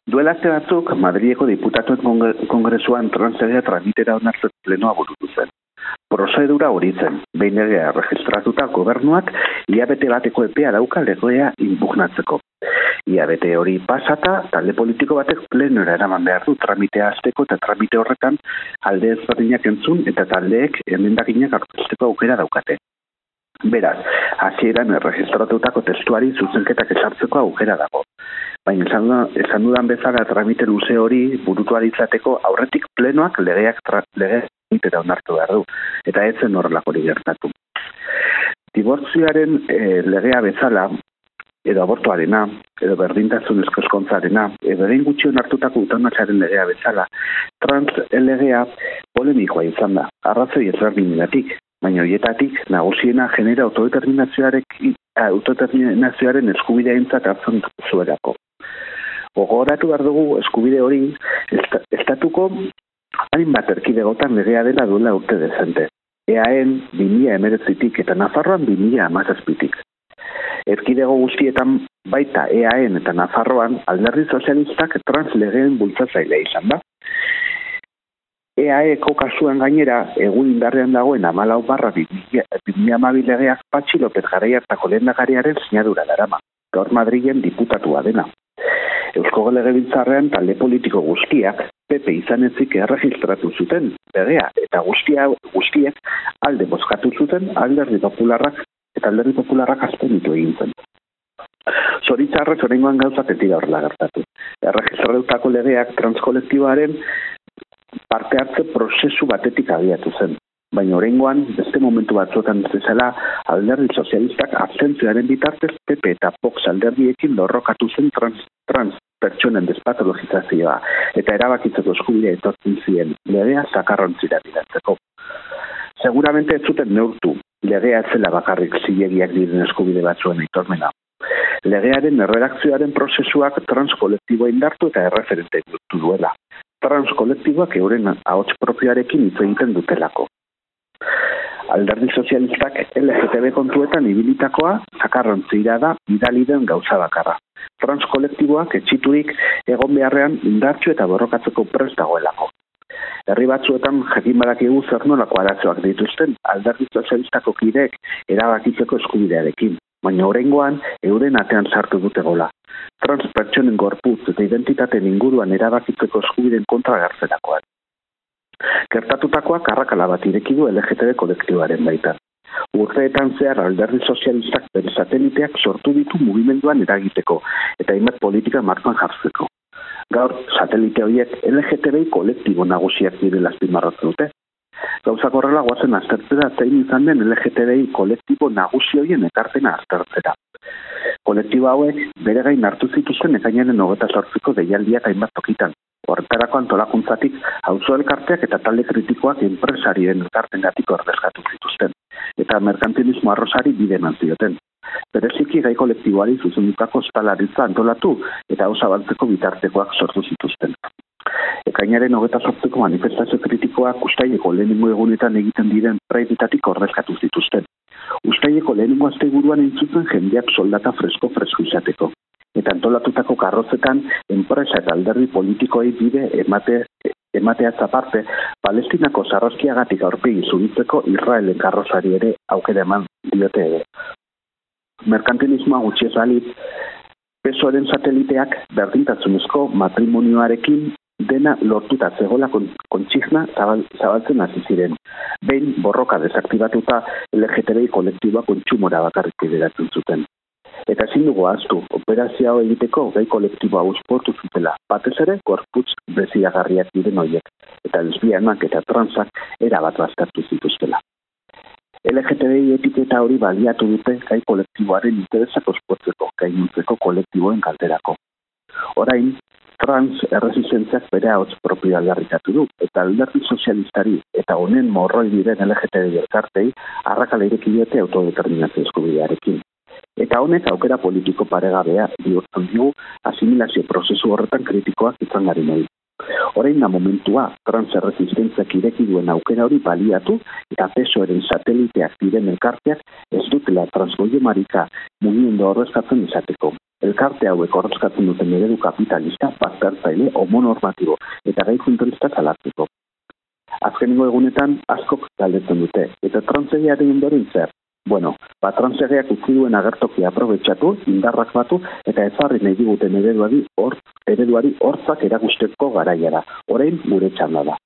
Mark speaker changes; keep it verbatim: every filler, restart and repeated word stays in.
Speaker 1: Duela aste batzuk, Madrileko diputatuen kongresuan translegea tramitera onartzen plenoa burutu zen. Prozedura hori zen, behin legea registratuta gobernuak hilabete bateko epea dauka legea inpugnatzeko. Hilabete hori pasata, talde politiko batek plenora eraman behar du tramitea hasteko eta tramite horretan alde ezberdinak entzun eta taldeek emendakinak aurkezteko aukera daukate. Beraz, hasieran erregistratutako testuari zuzenketak ezartzeko aukera dago. Baina esan dudan bezala tramite luze hori burutu izateko aurretik plenoak legeak tramitera onartu behar du, eta ez zen horrelako hori gertatu. Dibortzioaren e, legea bezala, edo abortuarena, edo berdintasun eskontzarena, edo egin gutxi onartutako eutanasiaren legea bezala, trans legea polemikoa izan da, arrazoi ezberdinetatik, baina horietatik nagusiena genera autodeterminazioaren eskubideaintzat hartzen zuelako. Gogoratu behar dugu eskubide hori estatuko hainbat erkidegotan legea dela duela urte dezente. Eaen bi mila hemeretzitik eta Nafarroan bi mila hamazazpitik. Erkidego guztietan baita Eaen eta Nafarroan alderdi sozialistak trans legeen bultzatzailea izan da. Eaeko kasuan gainera, egun indarrean dagoen hamalau barra bi mila hamabi legeak Patxi López Garai hartako lehendakariaren sinadura darama, gaur Madrilen diputatua dena. Eusko Legebiltzarrean talde politiko guztiak P P izan ezik erregistratu zuten legea eta guztia guztiek alde bozkatu zuten alderdi popularrak eta alderdi popularrak abstenitu egin zen. Zoritxarrez oraingoan gauzak ez dira horrela gertatu. Erregistratutako legeak transkolektiboaren parte hartze prozesu batetik abiatu zen. Baina oraingoan beste momentu batzuetan bezala alderdi sozialistak abstentzioaren bitartez P P eta Vox alderdiekin lorrokatu zen trans, trans pertsonen despatologizazioa eta erabakitzeko eskubidea etortzen zien legea zakarrontzira bidaltzeko. Seguramente ez zuten neurtu legea ez zela bakarrik zilegiak diren eskubide batzuen aitormena. Legearen erredakzioaren prozesuak transkolektiboa indartu eta erreferente dut duela. Transkolektiboak euren ahots propioarekin hitz egiten dutelako. Alderdi sozialistak L G T B kontuetan ibilitakoa zakarrontzira da bidali den gauza bakarra. Transkolektiboak etxiturik egon beharrean indartsu eta borrokatzeko prest dagoelako. Herri batzuetan jakin badakigu zer nolako arazoak dituzten alderdi sozialistako kideek erabakitzeko eskubidearekin, baina oraingoan euren atean sartu dute gola. Trans pertsonen gorputz eta identitateen inguruan erabakitzeko eskubideen kontra gartzerakoan. Gertatutakoak arrakala bat ireki du L G T B kolektiboaren baitan. Urteetan zehar alderdi sozialistak bere sateliteak sortu ditu mugimenduan eragiteko eta hainbat politika martxan jartzeko. Gaur, satelite horiek L G T B kolektibo nagusiak direla azpimarratzen dute. Gauzak horrela goazen aztertzera zein izan den L G T B kolektibo nagusi horien ekarpena aztertzera. Kolektibo hauek bere gain hartu zituzten ekainaren hogeita zortziko deialdiak hainbat tokitan. Horretarako antolakuntzatik auzo elkarteak eta talde kritikoak enpresarien elkartengatik ordezkatu zituzten, eta merkantilismo arrosari bide eman zioten. Bereziki gai kolektiboari zuzendutako ostalaritza antolatu eta hau zabaltzeko bitartekoak sortu zituzten. Ekainaren hogeita zortziko manifestazio kritikoak Uztaileko lehenengo egunetan egiten diren praibitatik ordezkatu zituzten. Uztaileko lehenengo asteburuan entzuten jendeak soldata fresko-fresko izateko. Eta antolatutako karrozetan enpresa eta alderdi politikoei bide emate, emateaz aparte, Palestinako sarraskiagatik aurpegi zuritzeko Israelen karrozari ere aukera eman diote ere. Merkantilismoa gutxi ezalik, P S O E-ren sateliteak berdintasunezko matrimonioarekin dena lortuta zegoela kontsigna zabal, zabaltzen hasi ziren. Behin borroka desaktibatuta L G T B kolektiboa kontsumora bakarrik bideratzen zuten. Eta ezin dugu ahaztu, operazio hau egiteko gai kolektiboa uzportu zutela, batez ere gorputz beziagarriak diren horiek, eta lesbianak eta transak erabat baztertu zituztela. L G T B etiketa hori baliatu dute gai kolektiboaren interesak ospotzeko, gainuntzeko kolektiboen kalterako. Orain, trans erresistentziak bere ahots propio aldarrikatu du, eta alderdi sozialistari eta honen morroi diren L G T B elkartei arrakala ireki diote autodeterminazio eskubidearekin. Eta honek aukera politiko paregabea bihurtzen digu asimilazio prozesu horretan kritikoak izan gari nahi. Orain da momentua trans erresistentziak ireki duen aukera hori baliatu eta P S O E-ren sateliteak diren elkarteak ez dutela transgoio marika mugimendu ordezkatzen izateko. Elkarte hauek ordezkatzen duten eredu kapitalista, baztertzaile, homonormatibo eta gai zentralista salatzeko. Azkenengo egunetan askok galdetzen dute, eta transegiaren ondoren zer? Bueno, ba transegiak utzi duen agertokia aprobetxatu, indarrak batu eta ezarri nahi diguten ereduari hor, ereduari hortzak erakusteko garaiara. Orain gure txanda da.